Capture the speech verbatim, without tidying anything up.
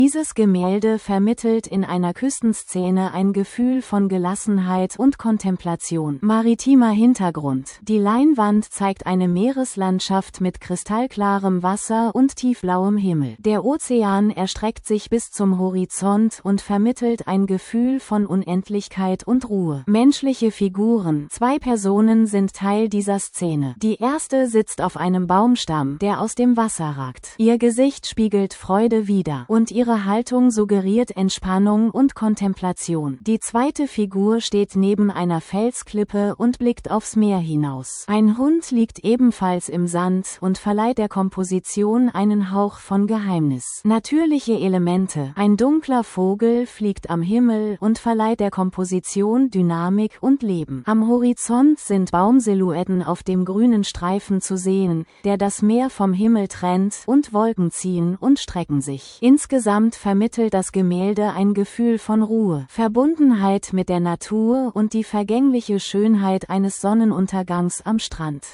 Dieses Gemälde vermittelt in einer Küstenszene ein Gefühl von Gelassenheit und Kontemplation. Maritimer Hintergrund. Die Leinwand zeigt eine Meereslandschaft mit kristallklarem Wasser und tiefblauem Himmel. Der Ozean erstreckt sich bis zum Horizont und vermittelt ein Gefühl von Unendlichkeit und Ruhe. Menschliche Figuren. Zwei Personen sind Teil dieser Szene. Die erste sitzt auf einem Baumstamm, der aus dem Wasser ragt. Ihr Gesicht spiegelt Freude wider, und ihre Haltung suggeriert Entspannung und Kontemplation. Die zweite Figur steht neben einer Felsklippe und blickt aufs Meer hinaus. Ein Hund liegt ebenfalls im Sand und verleiht der Komposition einen Hauch von Geheimnis. Natürliche Elemente. Ein dunkler Vogel fliegt am Himmel und verleiht der Komposition Dynamik und Leben. Am Horizont sind Baumsilhouetten auf dem grünen Streifen zu sehen, der das Meer vom Himmel trennt, und Wolken ziehen und strecken sich. Insgesamt vermittelt das Gemälde ein Gefühl von Ruhe, Verbundenheit mit der Natur und die vergängliche Schönheit eines Sonnenuntergangs am Strand.